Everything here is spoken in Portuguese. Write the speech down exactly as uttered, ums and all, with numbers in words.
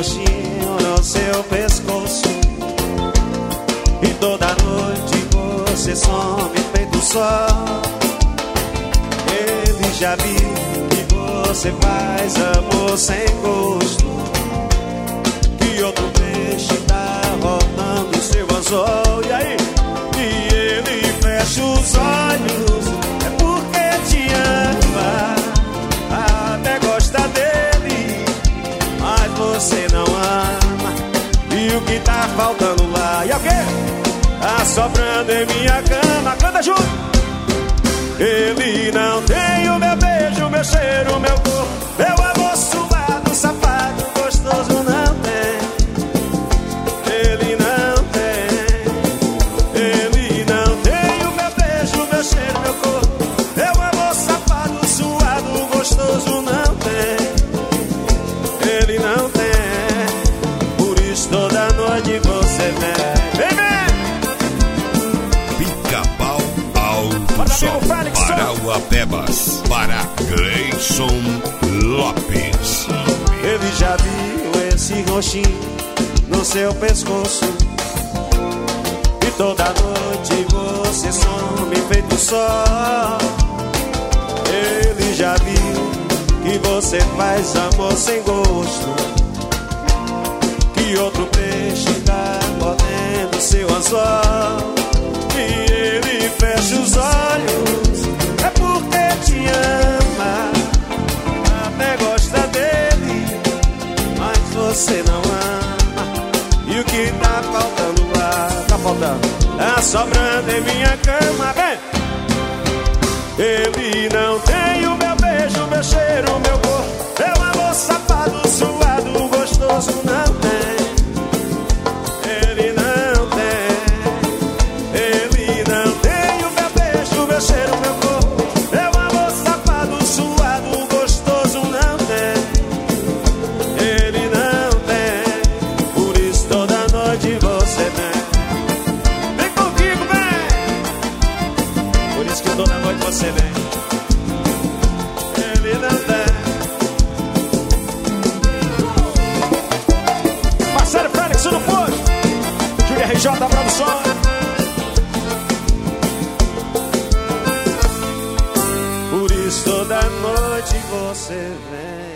roxinho no seu pescoço. E toda noite você some feito sol. Ele já viu que você faz amor sem gosto, que outro peixe tá rodando seu anzol. E aí? E ele fecha os olhos, é porque te ama, até gosta dele, mas você não ama. E o que tá faltando lá? E é o quê? Tá sobrando em minha cama. Canta junto! Ele não tem o meu beijo, meu cheiro, meu corpo, meu amor suado, safado, gostoso não tem. Ele não tem. Ele não tem o meu beijo, meu cheiro, meu corpo, meu amor safado, suado, gostoso não tem. Ele não tem. Por isso toda noite você vem. Vem, vem! Pica-pau Alto Som, Parauapebas, para Gleison Lopes. Ele já viu esse roxinho no seu pescoço, e toda noite você some feito sol. Ele já viu que você faz amor sem gosto, que outro peixe tá mordendo seu anzol. E ele fecha os olhos, é porque te ama, até gosta dele, mas você não ama. E o que tá faltando lá? Tá faltando, tá sobrando em minha cama. Vem! Ele não tem o meu beijo, meu cheiro, meu corpo, meu amor safado, suado, gostoso não tem. Ele não tem. Ele não tem o meu beijo, meu cheiro, meu corpo, meu amor safado, suado, gostoso não tem. Ele não tem. Por isso toda noite você vem. Vem comigo, vem. Por isso que toda noite você vem. Ele não tem. Marcelo Félix no posto, Júlio R J da produção. Por isso toda noite você vem.